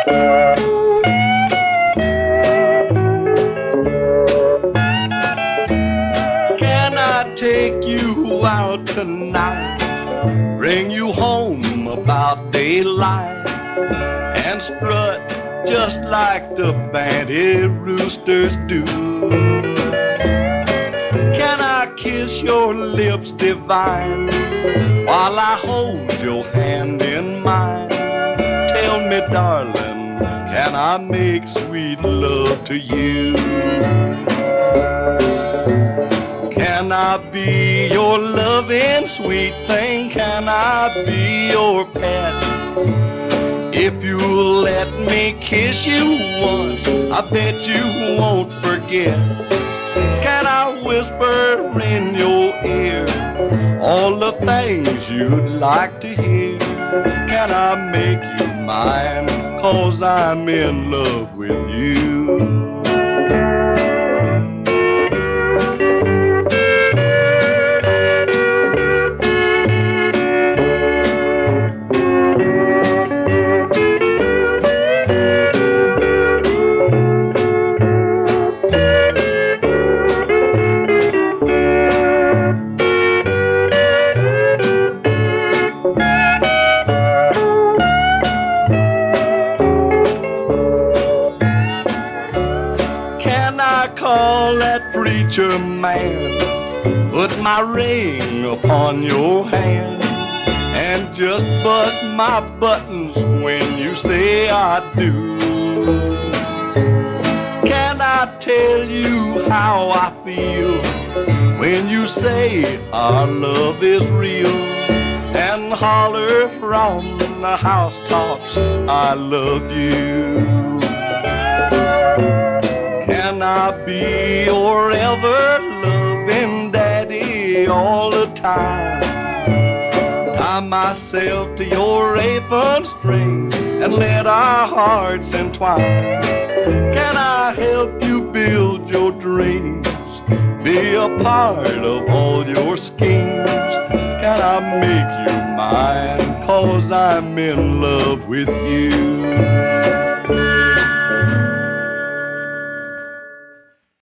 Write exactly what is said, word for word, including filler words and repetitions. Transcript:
Can I take you out tonight? Bring you home about daylight and strut just like the banty roosters do. Can I kiss your lips divine while I hold your hand in mine? Tell me, darling, can I make sweet love to you? Can I be your loving sweet thing? Can I be your pet? If you'll let me kiss you once, I bet you won't forget. Can I whisper in your ear all the things you'd like to hear? Can I make you mine, 'cause I'm in love with you? Call that preacher man, put my ring upon your hand, and just bust my buttons when you say I do. Can I tell you how I feel when you say our love is real, and holler from the housetops, I love you? Can I be your ever-loving daddy all the time? Tie myself to your apron strings and let our hearts entwine. Can I help you build your dreams, be a part of all your schemes? Can I make you mine, 'cause I'm in love with you?